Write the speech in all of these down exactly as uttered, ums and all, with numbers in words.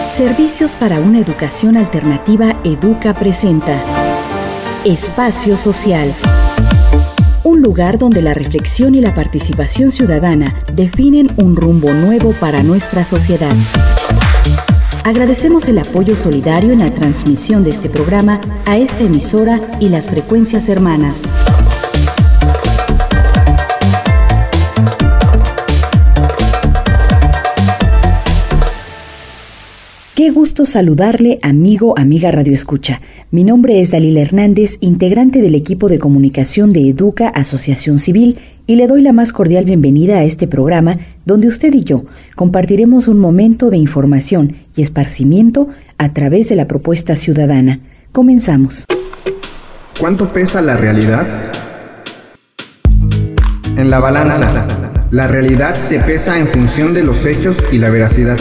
Servicios para una educación alternativa Educa presenta Espacio Social. Un lugar donde la reflexión y la participación ciudadana definen un rumbo nuevo para nuestra sociedad. Agradecemos el apoyo solidario en la transmisión de este programa a esta emisora y las frecuencias hermanas. Qué gusto saludarle, amigo, amiga Radio Escucha. Mi nombre es Dalila Hernández, integrante del equipo de comunicación de Educa Asociación Civil, y le doy la más cordial bienvenida a este programa donde usted y yo compartiremos un momento de información y esparcimiento a través de la propuesta ciudadana. Comenzamos. ¿Cuánto pesa la realidad? En la balanza, la realidad se pesa en función de los hechos y la veracidad.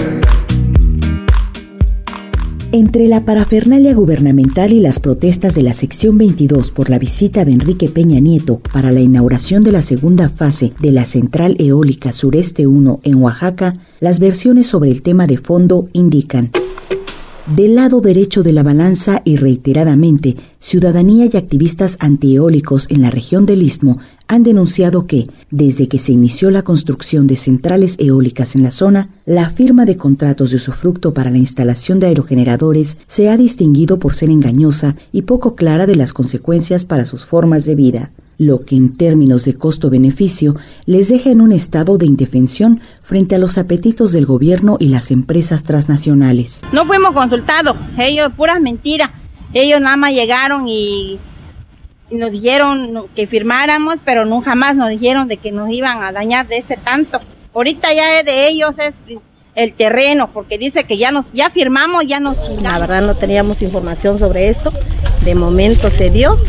Entre la parafernalia gubernamental y las protestas de la sección veintidós por la visita de Enrique Peña Nieto para la inauguración de la segunda fase de la Central Eólica Sureste uno en Oaxaca, las versiones sobre el tema de fondo indican: del lado derecho de la balanza y reiteradamente, ciudadanía y activistas antieólicos en la región del Istmo han denunciado que, desde que se inició la construcción de centrales eólicas en la zona, la firma de contratos de usufructo para la instalación de aerogeneradores se ha distinguido por ser engañosa y poco clara de las consecuencias para sus formas de vida, lo que en términos de costo-beneficio les deja en un estado de indefensión frente a los apetitos del gobierno y las empresas transnacionales. No fuimos consultados, ellos puras mentiras, ellos nada más llegaron y, y nos dijeron que firmáramos, pero no jamás nos dijeron de que nos iban a dañar de este tanto. Ahorita ya es de ellos, es el terreno, porque dice que ya nos ya firmamos, ya nos chingamos. La verdad no teníamos información sobre esto, de momento se dio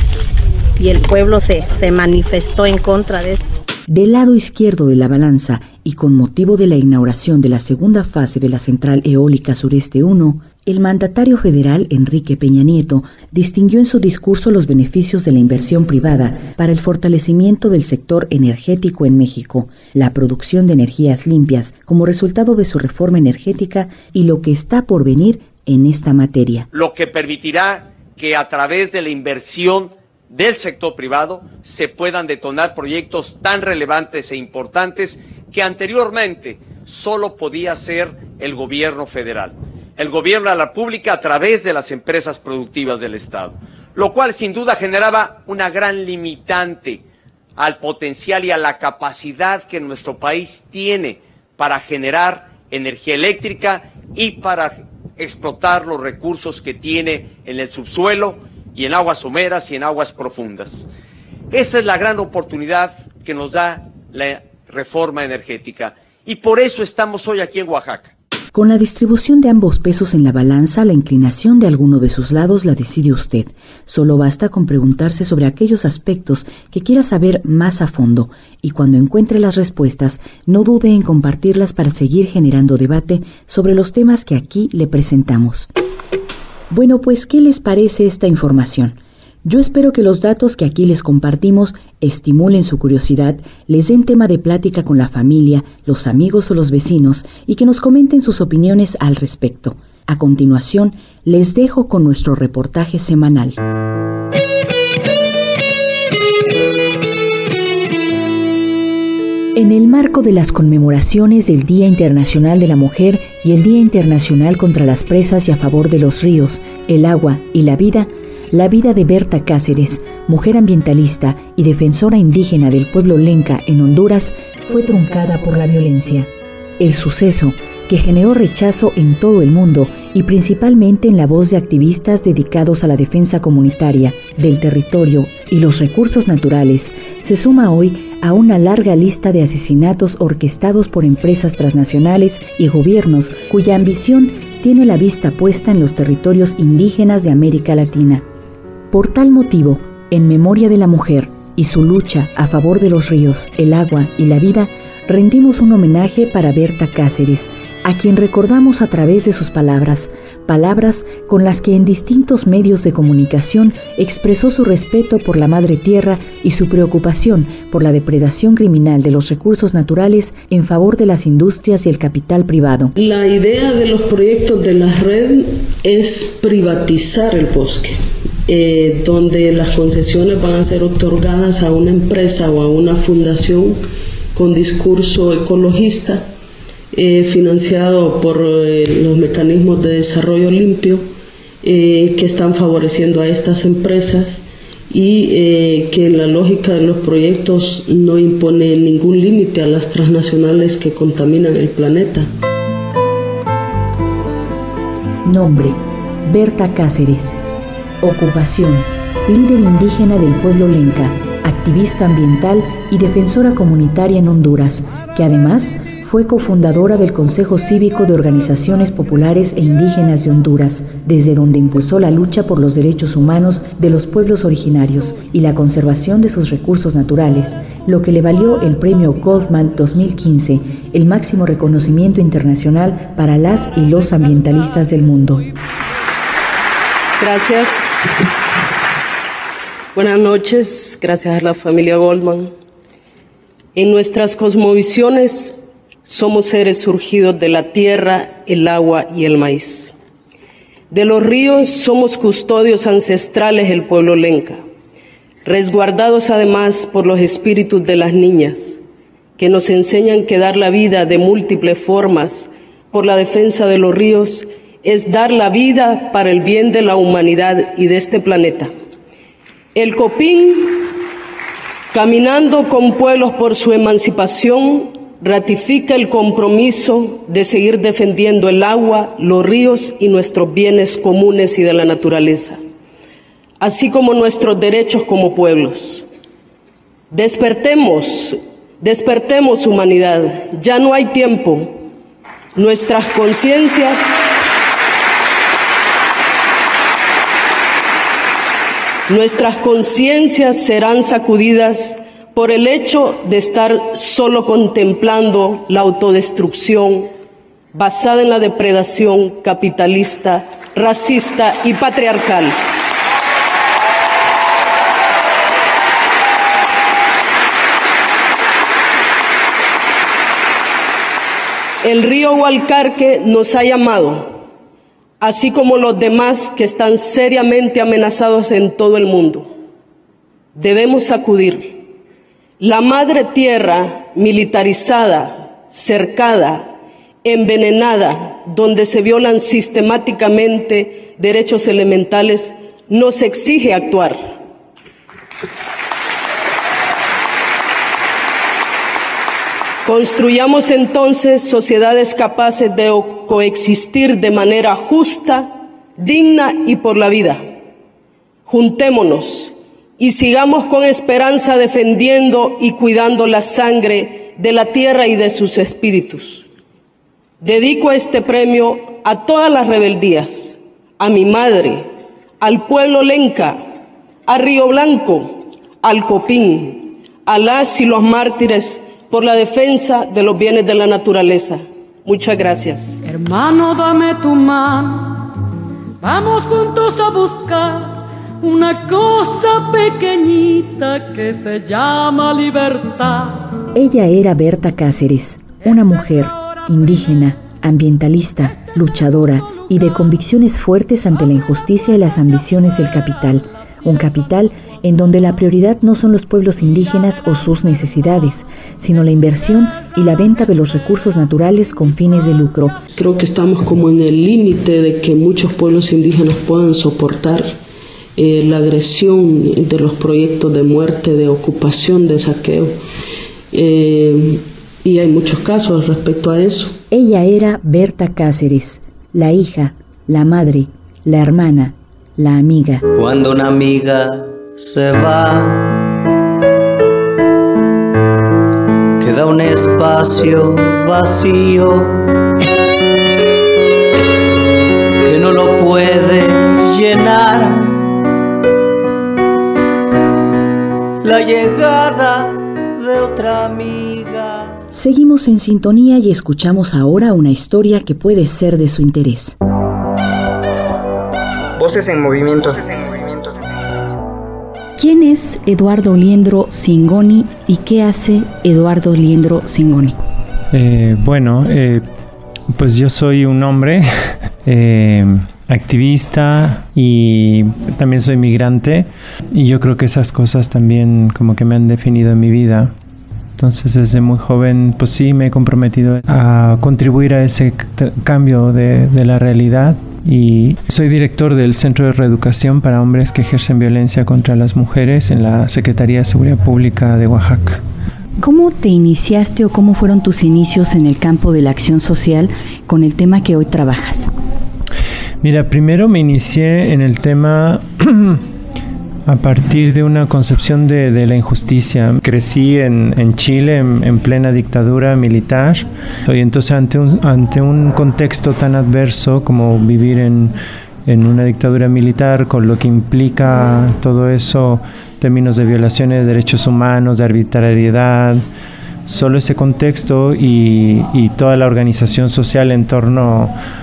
y el pueblo se, se manifestó en contra de esto. Del lado izquierdo de la balanza y con motivo de la inauguración de la segunda fase de la Central Eólica Sureste uno, el mandatario federal Enrique Peña Nieto distinguió en su discurso los beneficios de la inversión privada para el fortalecimiento del sector energético en México, la producción de energías limpias como resultado de su reforma energética y lo que está por venir en esta materia. Lo que permitirá que a través de la inversión del sector privado se puedan detonar proyectos tan relevantes e importantes que anteriormente solo podía hacer el gobierno federal, el gobierno de la República a través de las empresas productivas del Estado, lo cual sin duda generaba una gran limitante al potencial y a la capacidad que nuestro país tiene para generar energía eléctrica y para explotar los recursos que tiene en el subsuelo y en aguas someras y en aguas profundas. Esa es la gran oportunidad que nos da la reforma energética y por eso estamos hoy aquí en Oaxaca. Con la distribución de ambos pesos en la balanza, la inclinación de alguno de sus lados la decide usted. Solo basta con preguntarse sobre aquellos aspectos que quiera saber más a fondo y cuando encuentre las respuestas, no dude en compartirlas para seguir generando debate sobre los temas que aquí le presentamos. Bueno, pues, ¿qué les parece esta información? Yo espero que los datos que aquí les compartimos estimulen su curiosidad, les den tema de plática con la familia, los amigos o los vecinos y que nos comenten sus opiniones al respecto. A continuación, les dejo con nuestro reportaje semanal. En el marco de las conmemoraciones del Día Internacional de la Mujer y el Día Internacional contra las Presas y a favor de los ríos, el agua y la vida, la vida de Berta Cáceres, mujer ambientalista y defensora indígena del pueblo lenca en Honduras, fue truncada por la violencia. El suceso, que generó rechazo en todo el mundo y principalmente en la voz de activistas dedicados a la defensa comunitaria del territorio y los recursos naturales, se suma hoy a una larga lista de asesinatos orquestados por empresas transnacionales y gobiernos cuya ambición tiene la vista puesta en los territorios indígenas de América Latina. Por tal motivo, en memoria de la mujer y su lucha a favor de los ríos, el agua y la vida, rendimos un homenaje para Berta Cáceres, a quien recordamos a través de sus palabras, palabras con las que en distintos medios de comunicación expresó su respeto por la madre tierra y su preocupación por la depredación criminal de los recursos naturales en favor de las industrias y el capital privado. La idea de los proyectos de la red es privatizar el bosque, eh, donde las concesiones van a ser otorgadas a una empresa o a una fundación con discurso ecologista, eh, financiado por eh, los mecanismos de desarrollo limpio, eh, que están favoreciendo a estas empresas y eh, que en la lógica de los proyectos no impone ningún límite a las transnacionales que contaminan el planeta. Nombre: Berta Cáceres. Ocupación: líder indígena del pueblo lenca, activista ambiental y defensora comunitaria en Honduras, que además fue cofundadora del Consejo Cívico de Organizaciones Populares e Indígenas de Honduras, desde donde impulsó la lucha por los derechos humanos de los pueblos originarios y la conservación de sus recursos naturales, lo que le valió el Premio Goldman dos mil quince, el máximo reconocimiento internacional para las y los ambientalistas del mundo. Gracias. Buenas noches, gracias a la familia Goldman. En nuestras cosmovisiones somos seres surgidos de la tierra, el agua y el maíz. De los ríos somos custodios ancestrales del pueblo lenca, resguardados además por los espíritus de las niñas, que nos enseñan que dar la vida de múltiples formas por la defensa de los ríos es dar la vida para el bien de la humanidad y de este planeta. El Copín, caminando con pueblos por su emancipación, ratifica el compromiso de seguir defendiendo el agua, los ríos y nuestros bienes comunes y de la naturaleza, así como nuestros derechos como pueblos. Despertemos, despertemos humanidad, ya no hay tiempo. Nuestras conciencias Nuestras conciencias serán sacudidas por el hecho de estar solo contemplando la autodestrucción basada en la depredación capitalista, racista y patriarcal. El río Hualcarque nos ha llamado, así como los demás que están seriamente amenazados en todo el mundo. Debemos sacudir. La madre tierra militarizada, cercada, envenenada, donde se violan sistemáticamente derechos elementales, nos exige actuar. Construyamos entonces sociedades capaces de coexistir de manera justa, digna y por la vida. Juntémonos y sigamos con esperanza defendiendo y cuidando la sangre de la tierra y de sus espíritus. Dedico este premio a todas las rebeldías, a mi madre, al pueblo lenca, a Río Blanco, al Copín, a las y los mártires por la defensa de los bienes de la naturaleza. Muchas gracias. Hermano, dame tu mano, vamos juntos a buscar una cosa pequeñita que se llama libertad. Ella era Berta Cáceres, una mujer indígena, ambientalista, luchadora y de convicciones fuertes ante la injusticia y las ambiciones del capital. Un capital en donde la prioridad no son los pueblos indígenas o sus necesidades, sino la inversión y la venta de los recursos naturales con fines de lucro. Creo que estamos como en el límite de que muchos pueblos indígenas puedan soportar eh, la agresión de los proyectos de muerte, de ocupación, de saqueo. Eh, y hay muchos casos respecto a eso. Ella era Berta Cáceres, la hija, la madre, la hermana, la amiga. Cuando una amiga se va, queda un espacio vacío que no lo puede llenar la llegada de otra amiga. Seguimos en sintonía y escuchamos ahora una historia que puede ser de su interés. Voces en movimiento. ¿Quién es Eduardo Liendro Zingoni y qué hace Eduardo Liendro Zingoni? Eh, bueno, eh, pues yo soy un hombre eh, activista y también soy migrante, y yo creo que esas cosas también como que me han definido en mi vida. Entonces desde muy joven pues sí me he comprometido a contribuir a ese t- cambio de, de la realidad, y soy director del Centro de Reeducación para Hombres que Ejercen Violencia contra las Mujeres en la Secretaría de Seguridad Pública de Oaxaca. ¿Cómo te iniciaste o cómo fueron tus inicios en el campo de la acción social con el tema que hoy trabajas? Mira, primero me inicié en el tema a partir de una concepción de, de la injusticia. Crecí en, en Chile en, en plena dictadura militar, y entonces ante un, ante un contexto tan adverso como vivir en, en una dictadura militar, con lo que implica todo eso, términos de violaciones de derechos humanos, de arbitrariedad, solo ese contexto y, y toda la organización social en torno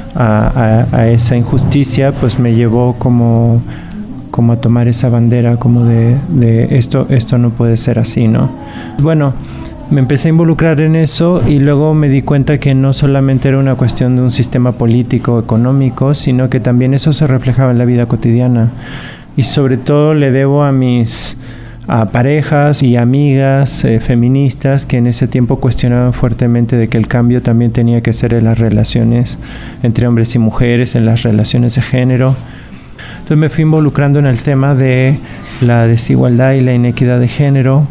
a, a, a esa injusticia, pues me llevó como... como a tomar esa bandera como de, de esto, esto no puede ser así, ¿no? Bueno, me empecé a involucrar en eso y luego me di cuenta que no solamente era una cuestión de un sistema político, económico, sino que también eso se reflejaba en la vida cotidiana. Y sobre todo le debo a mis a parejas y amigas eh, feministas que en ese tiempo cuestionaban fuertemente de que el cambio también tenía que ser en las relaciones entre hombres y mujeres, en las relaciones de género. Entonces me fui involucrando en el tema de la desigualdad y la inequidad de género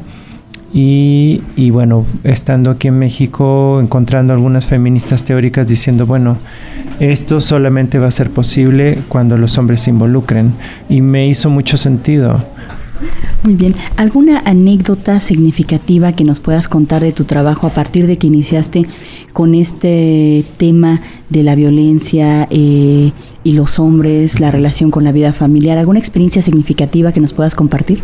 y, y bueno, estando aquí en México, encontrando algunas feministas teóricas diciendo, bueno, esto solamente va a ser posible cuando los hombres se involucren, y me hizo mucho sentido. Muy bien. ¿Alguna anécdota significativa que nos puedas contar de tu trabajo a partir de que iniciaste con este tema de la violencia eh, y los hombres, la relación con la vida familiar? ¿Alguna experiencia significativa que nos puedas compartir?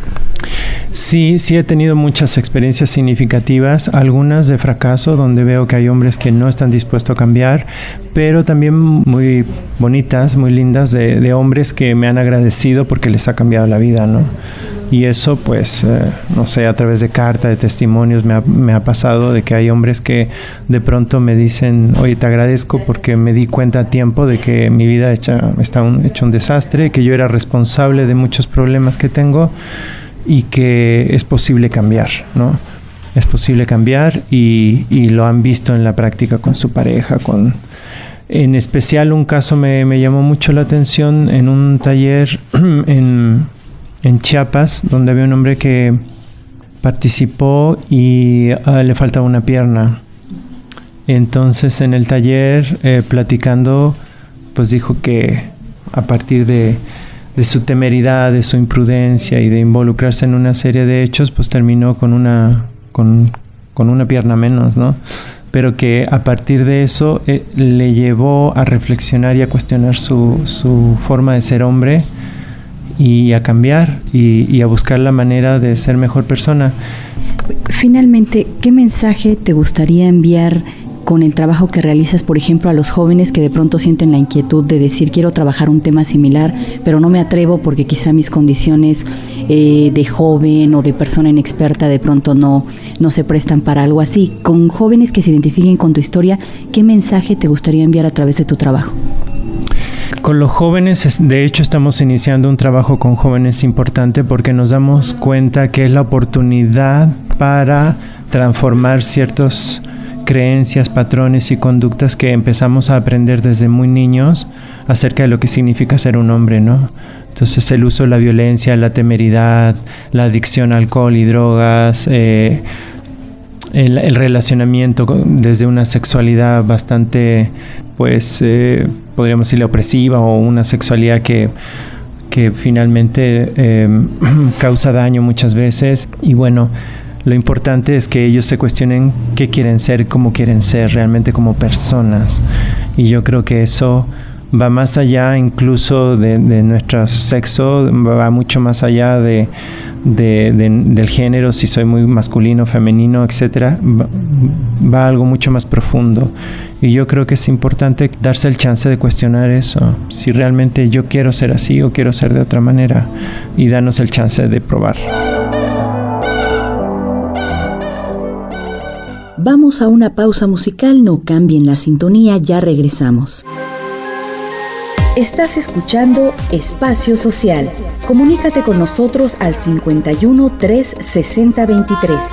Sí, sí he tenido muchas experiencias significativas, algunas de fracaso, donde veo que hay hombres que no están dispuestos a cambiar, pero también muy bonitas, muy lindas, de, de hombres que me han agradecido porque les ha cambiado la vida, ¿no? Y eso, pues, eh, no sé, a través de carta, de testimonios, me ha, me ha pasado de que hay hombres que de pronto me dicen, oye, te agradezco porque me di cuenta a tiempo de que mi vida hecha, está un, hecho un desastre, que yo era responsable de muchos problemas que tengo y que es posible cambiar, ¿no? Es posible cambiar y, y lo han visto en la práctica con su pareja, con... En especial un caso me, me llamó mucho la atención en un taller en... en Chiapas, donde había un hombre que participó y uh, le faltaba una pierna. Entonces en el taller, eh, platicando, pues dijo que a partir de, de su temeridad, de su imprudencia y de involucrarse en una serie de hechos, pues terminó con una, con, con una pierna menos, ¿no? Pero que a partir de eso eh, le llevó a reflexionar y a cuestionar su, su forma de ser hombre, y a cambiar y, y a buscar la manera de ser mejor persona. Finalmente, ¿qué mensaje te gustaría enviar con el trabajo que realizas, por ejemplo, a los jóvenes que de pronto sienten la inquietud de decir quiero trabajar un tema similar, pero no me atrevo porque quizá mis condiciones eh, de joven o de persona inexperta de pronto no, no se prestan para algo así? Con jóvenes que se identifiquen con tu historia, ¿qué mensaje te gustaría enviar a través de tu trabajo? Con los jóvenes, de hecho, estamos iniciando un trabajo con jóvenes importante porque nos damos cuenta que es la oportunidad para transformar ciertas creencias, patrones y conductas que empezamos a aprender desde muy niños acerca de lo que significa ser un hombre, ¿no? Entonces el uso de la violencia, la temeridad, la adicción a alcohol y drogas, eh, el, el relacionamiento desde una sexualidad bastante, pues, eh, podríamos decirle opresiva, o una sexualidad que, que finalmente eh, causa daño muchas veces. Y bueno, lo importante es que ellos se cuestionen qué quieren ser, cómo quieren ser realmente como personas. Y yo creo que eso va más allá incluso de, de nuestro sexo, va mucho más allá de, de, de, del género, si soy muy masculino, femenino, etcétera, va, va algo mucho más profundo. Y yo creo que es importante darse el chance de cuestionar eso, si realmente yo quiero ser así o quiero ser de otra manera, y darnos el chance de probar. Vamos a una pausa musical, no cambien la sintonía, ya regresamos. Estás escuchando Espacio Social. Comunícate con nosotros al cincuenta y uno, tres sesenta, veintitrés.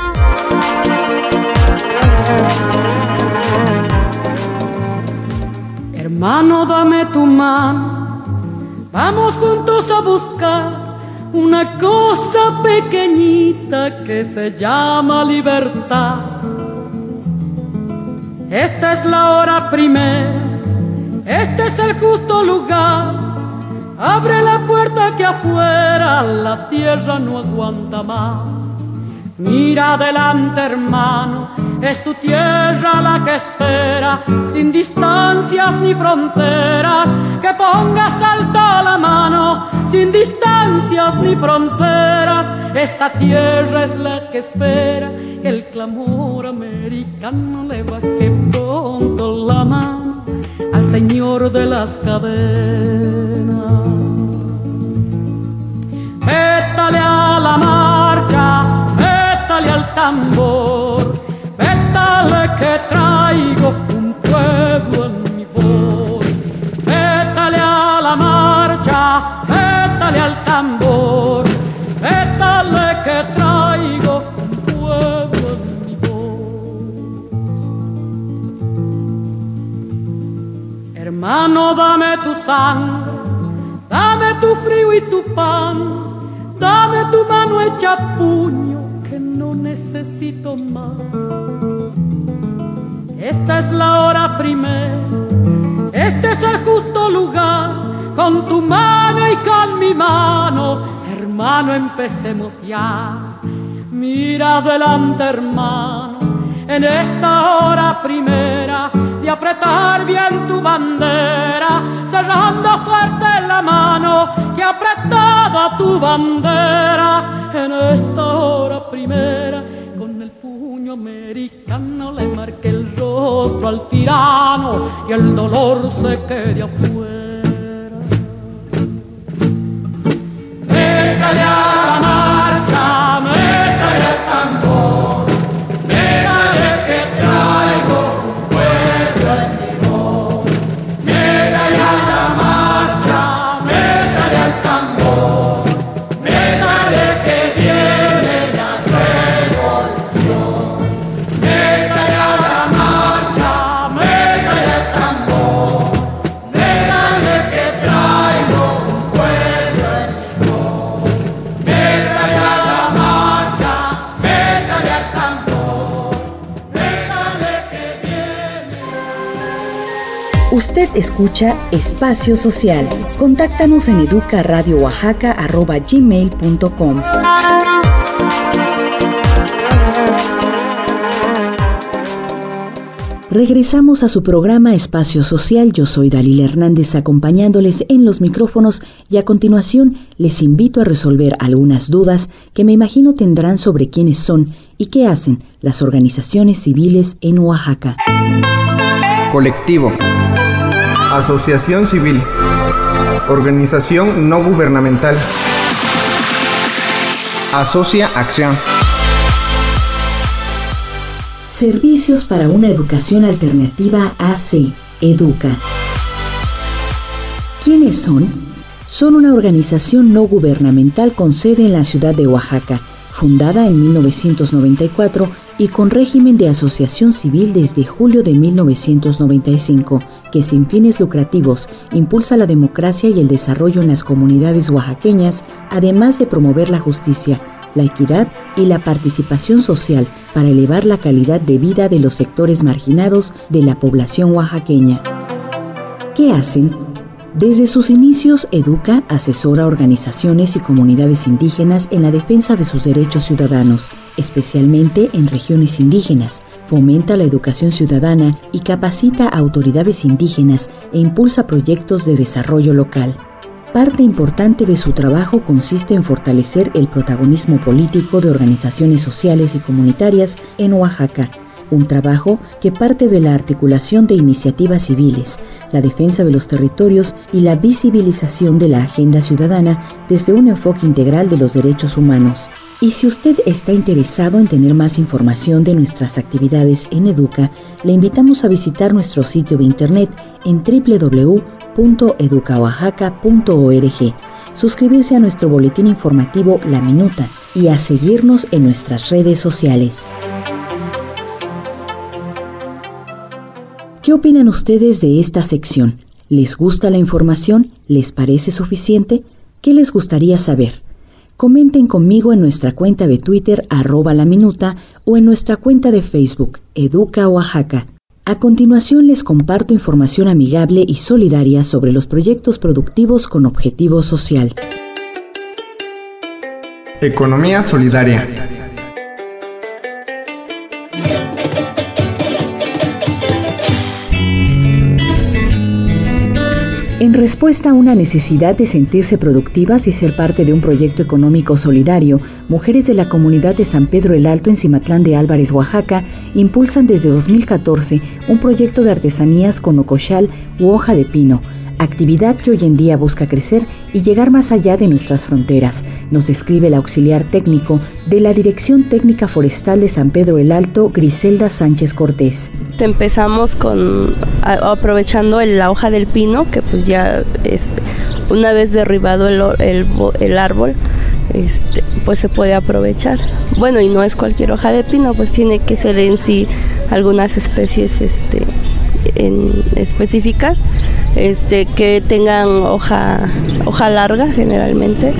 Hermano, dame tu mano, vamos juntos a buscar una cosa pequeñita que se llama libertad. Esta es la hora primera, este es el justo lugar. Abre la puerta que afuera la tierra no aguanta más. Mira adelante, hermano, es tu tierra la que espera, sin distancias ni fronteras, que pongas alto la mano, sin distancias ni fronteras. Esta tierra es la que espera que el clamor americano le baje pronto la mano al señor de las cadenas. Vétale a la marcha, vétale al tambor, vétale que traigo un pueblo en mi voz. Vétale a la marcha, vétale al tambor, vétale que traigo un pueblo en mi voz. Hermano, dame tu sangre, dame tu frío y tu pan, dame tu mano hecha puño, que no necesito más. Esta es la hora primera, este es el justo lugar, con tu mano y con mi mano, hermano, empecemos ya. Mira adelante, hermano, en esta hora primera, de apretar bien tu bandera, cerrando fuerte la mano que ha apretado tu bandera. En esta hora primera, con el puño americano le marque el rostro al tirano y el dolor se quede afuera. Métale a la marcha, métale al tambor, métale que traigo un pueblo en mi voz. Métale a la marcha, métale al tambor, métale que viene la revolución. Métale a la marcha, métale al tambor, métale que traigo un pueblo en mi voz. Métale a la marcha, métale al tambor, métale que viene. Usted escucha Espacio Social. Contáctanos en educaradiooaxaca arroba gmail punto com. Regresamos a su programa Espacio Social. Yo soy Dalila Hernández, acompañándoles en los micrófonos, y a continuación les invito a resolver algunas dudas que me imagino tendrán sobre quiénes son y qué hacen las organizaciones civiles en Oaxaca. Colectivo. Asociación civil. Organización no gubernamental. Asocia Acción. Servicios para una educación alternativa A C, Educa. ¿Quiénes son? Son una organización no gubernamental con sede en la ciudad de Oaxaca, fundada en mil novecientos noventa y cuatro y con régimen de asociación civil desde julio de mil novecientos noventa y cinco, que sin fines lucrativos impulsa la democracia y el desarrollo en las comunidades oaxaqueñas, además de promover la justicia, la equidad y la participación social para elevar la calidad de vida de los sectores marginados de la población oaxaqueña. ¿Qué hacen? Desde sus inicios, Educa asesora a organizaciones y comunidades indígenas en la defensa de sus derechos ciudadanos, especialmente en regiones indígenas, fomenta la educación ciudadana y capacita a autoridades indígenas e impulsa proyectos de desarrollo local. Parte importante de su trabajo consiste en fortalecer el protagonismo político de organizaciones sociales y comunitarias en Oaxaca, un trabajo que parte de la articulación de iniciativas civiles, la defensa de los territorios y la visibilización de la agenda ciudadana desde un enfoque integral de los derechos humanos. Y si usted está interesado en tener más información de nuestras actividades en Educa, le invitamos a visitar nuestro sitio de internet en doble u doble u doble u punto educa oaxaca punto org, suscribirse a nuestro boletín informativo La Minuta y a seguirnos en nuestras redes sociales. ¿Qué opinan ustedes de esta sección? ¿Les gusta la información? ¿Les parece suficiente? ¿Qué les gustaría saber? Comenten conmigo en nuestra cuenta de Twitter, arroba la minuta, o en nuestra cuenta de Facebook, Educa Oaxaca. A continuación les comparto información amigable y solidaria sobre los proyectos productivos con objetivo social. Economía solidaria. En respuesta a una necesidad de sentirse productivas y ser parte de un proyecto económico solidario, mujeres de la comunidad de San Pedro el Alto en Cimatlán de Álvarez, Oaxaca, impulsan desde dos mil catorce un proyecto de artesanías con ocoxal u hoja de pino, actividad que hoy en día busca crecer y llegar más allá de nuestras fronteras, nos describe el auxiliar técnico de la Dirección Técnica Forestal de San Pedro el Alto, Griselda Sánchez Cortés. Empezamos con a, aprovechando el, la hoja del pino, que pues ya este, una vez derribado el, el, el árbol, este, pues se puede aprovechar. Bueno, y no es cualquier hoja de pino, pues tiene que ser en sí algunas especies este, en, específicas, este, que tengan hoja, hoja larga generalmente.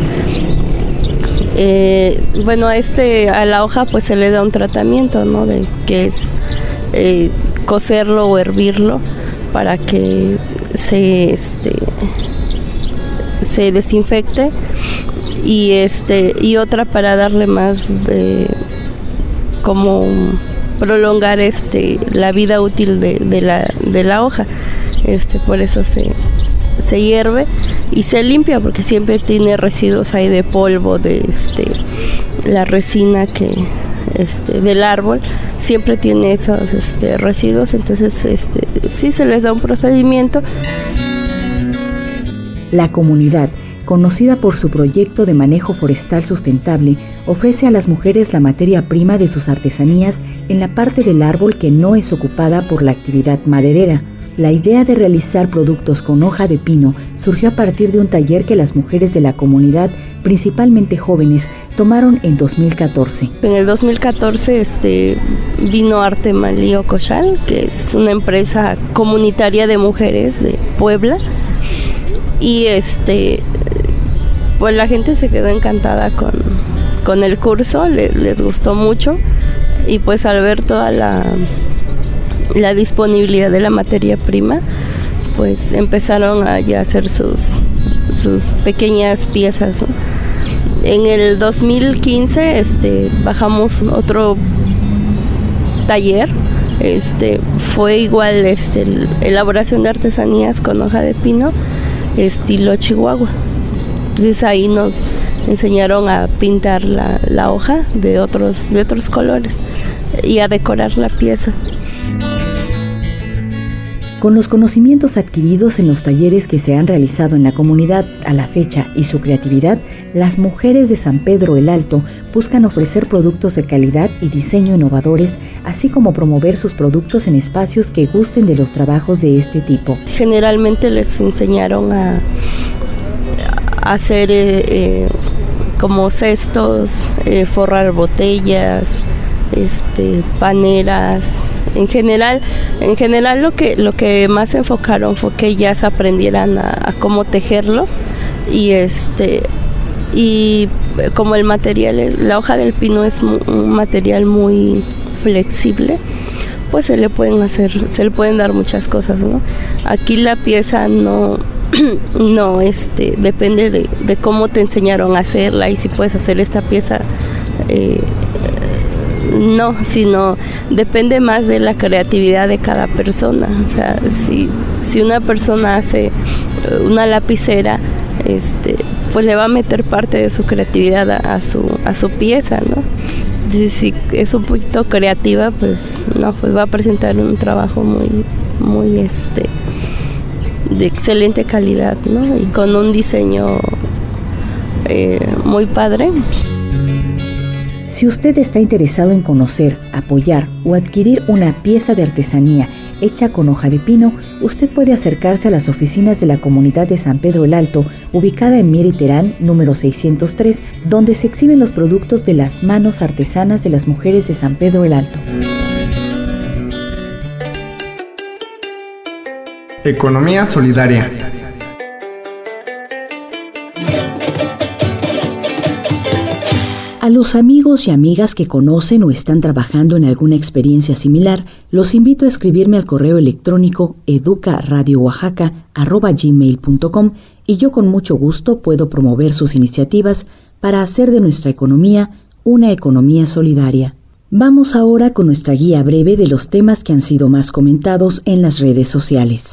Eh, bueno, a este a la hoja pues se le da un tratamiento, ¿no? De que es eh, cocerlo o hervirlo para que se este se desinfecte, y este y otra para darle más de como prolongar este la vida útil de, de la de la hoja. Este por eso se se hierve y se limpia, porque siempre tiene residuos ahí de polvo, de este la resina que este del árbol, siempre tiene esos este residuos, entonces este sí se les da un procedimiento. La comunidad, conocida por su proyecto de manejo forestal sustentable, ofrece a las mujeres la materia prima de sus artesanías en la parte del árbol que no es ocupada por la actividad maderera. La idea de realizar productos con hoja de pino surgió a partir de un taller que las mujeres de la comunidad, principalmente jóvenes, tomaron en dos mil catorce. En el dos mil catorce este, vino Arte Malí Ocoxal, que es una empresa comunitaria de mujeres de Puebla, y este, pues la gente se quedó encantada con, con el curso, le, les gustó mucho, y pues al ver toda la... la disponibilidad de la materia prima, pues empezaron a ya hacer sus, sus pequeñas piezas, ¿no? En el dos mil quince este, bajamos otro taller, este, fue igual este, elaboración de artesanías con hoja de pino, estilo Chihuahua. Entonces ahí nos enseñaron a pintar la, la hoja de otros, de otros colores y a decorar la pieza. Con los conocimientos adquiridos en los talleres que se han realizado en la comunidad a la fecha y su creatividad, las mujeres de San Pedro el Alto buscan ofrecer productos de calidad y diseño innovadores, así como promover sus productos en espacios que gusten de los trabajos de este tipo. Generalmente les enseñaron a, a hacer eh, eh, como cestos, eh, forrar botellas, este, paneras. En general, en general lo que lo que más se enfocaron fue que ellas aprendieran a, a cómo tejerlo, y este y como el material es, la hoja del pino es un material muy flexible, pues se le pueden hacer, se le pueden dar muchas cosas, ¿no? Aquí la pieza no no este depende de, de cómo te enseñaron a hacerla, y si puedes hacer esta pieza eh, no, sino depende más de la creatividad de cada persona. O sea, si, si una persona hace una lapicera, este, pues le va a meter parte de su creatividad a, a su a su pieza, ¿no? Si, si es un poquito creativa, pues no, pues va a presentar un trabajo muy, muy este, de excelente calidad, ¿no? Y con un diseño eh, muy padre. Si usted está interesado en conocer, apoyar o adquirir una pieza de artesanía hecha con hoja de pino, usted puede acercarse a las oficinas de la comunidad de San Pedro el Alto, ubicada en Mier y Terán, número seiscientos tres, donde se exhiben los productos de las manos artesanas de las mujeres de San Pedro el Alto. Economía solidaria. A los amigos y amigas que conocen o están trabajando en alguna experiencia similar, los invito a escribirme al correo electrónico educa radio oaxaca arroba gmail punto com y yo con mucho gusto puedo promover sus iniciativas para hacer de nuestra economía una economía solidaria. Vamos ahora con nuestra guía breve de los temas que han sido más comentados en las redes sociales.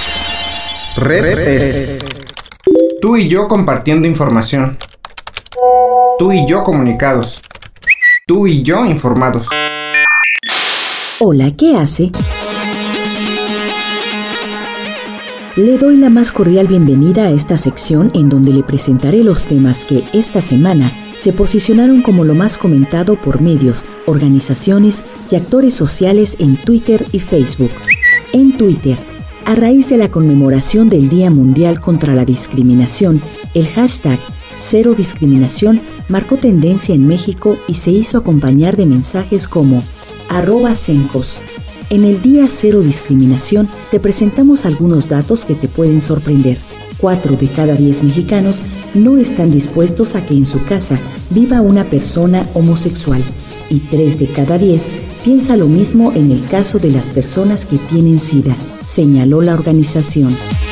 Redes. Tú y yo compartiendo información. Tú y yo comunicados. Tú y yo informados. Hola, ¿qué hace? Le doy la más cordial bienvenida a esta sección en donde le presentaré los temas que esta semana se posicionaron como lo más comentado por medios, organizaciones y actores sociales en Twitter y Facebook. En Twitter, a raíz de la conmemoración del Día Mundial contra la Discriminación, el hashtag Cero Discriminación marcó tendencia en México y se hizo acompañar de mensajes como arroba Cencos. En el Día Cero Discriminación te presentamos algunos datos que te pueden sorprender. Cuatro de cada diez mexicanos no están dispuestos a que en su casa viva una persona homosexual y tres de cada diez piensa lo mismo en el caso de las personas que tienen SIDA, señaló la organización.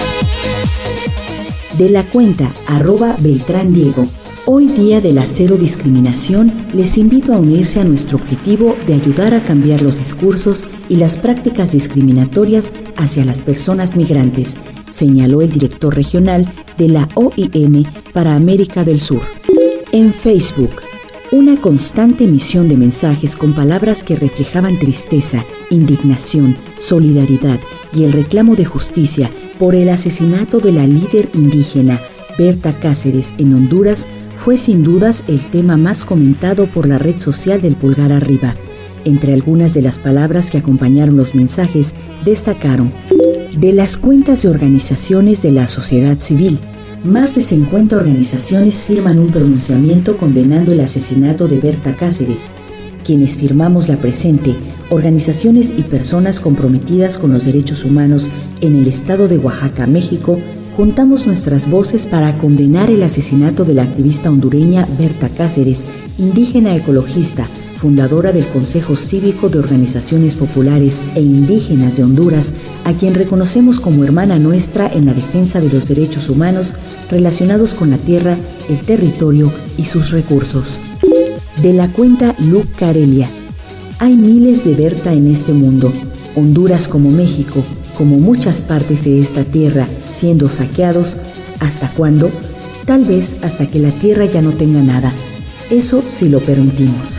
De la cuenta arroba Beltrán Diego, hoy día de la cero discriminación, les invito a unirse a nuestro objetivo de ayudar a cambiar los discursos y las prácticas discriminatorias hacia las personas migrantes, señaló el director regional de la O I M para América del Sur. En Facebook, una constante emisión de mensajes con palabras que reflejaban tristeza, indignación, solidaridad y el reclamo de justicia por el asesinato de la líder indígena Berta Cáceres en Honduras fue sin dudas el tema más comentado por la red social del pulgar arriba. Entre algunas de las palabras que acompañaron los mensajes destacaron: de las cuentas de organizaciones de la sociedad civil, más de cincuenta organizaciones firman un pronunciamiento condenando el asesinato de Berta Cáceres. Quienes firmamos la presente, organizaciones y personas comprometidas con los derechos humanos en el estado de Oaxaca, México, juntamos nuestras voces para condenar el asesinato de la activista hondureña Berta Cáceres, indígena ecologista, fundadora del Consejo Cívico de Organizaciones Populares e Indígenas de Honduras, a quien reconocemos como hermana nuestra en la defensa de los derechos humanos relacionados con la tierra, el territorio y sus recursos. De la cuenta Luc Carelia, hay miles de Berta en este mundo, Honduras como México, como muchas partes de esta tierra siendo saqueados. ¿Hasta cuándo? Tal vez hasta que la tierra ya no tenga nada. Eso si lo permitimos.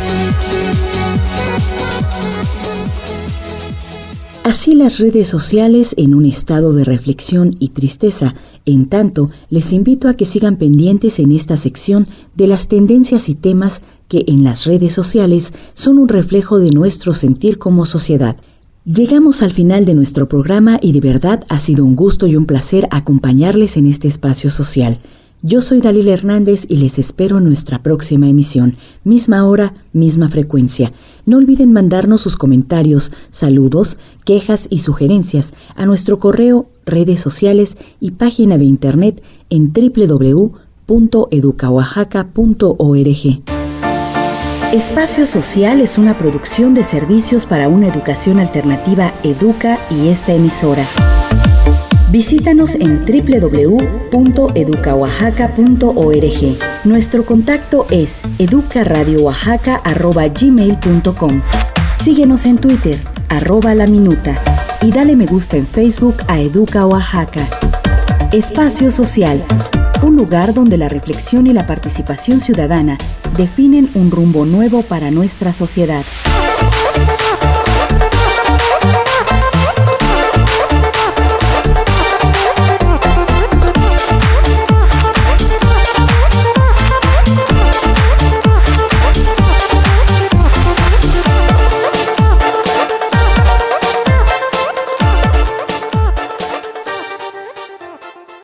Así las redes sociales en un estado de reflexión y tristeza. En tanto, les invito a que sigan pendientes en esta sección de las tendencias y temas que en las redes sociales son un reflejo de nuestro sentir como sociedad. Llegamos al final de nuestro programa y de verdad ha sido un gusto y un placer acompañarles en este espacio social. Yo soy Dalila Hernández y les espero en nuestra próxima emisión, misma hora, misma frecuencia. No olviden mandarnos sus comentarios, saludos, quejas y sugerencias a nuestro correo, redes sociales y página de internet en doble u doble u doble u punto educa oaxaca punto org. Espacio Social es una producción de servicios para una educación alternativa Educa y esta emisora. Visítanos en doble u doble u doble u punto educa oaxaca punto org. Nuestro contacto es educaradiooaxaca arroba gmail punto com. Síguenos en Twitter, arroba la minuta, y dale me gusta en Facebook a Educa Oaxaca. Espacio Social, un lugar donde la reflexión y la participación ciudadana definen un rumbo nuevo para nuestra sociedad.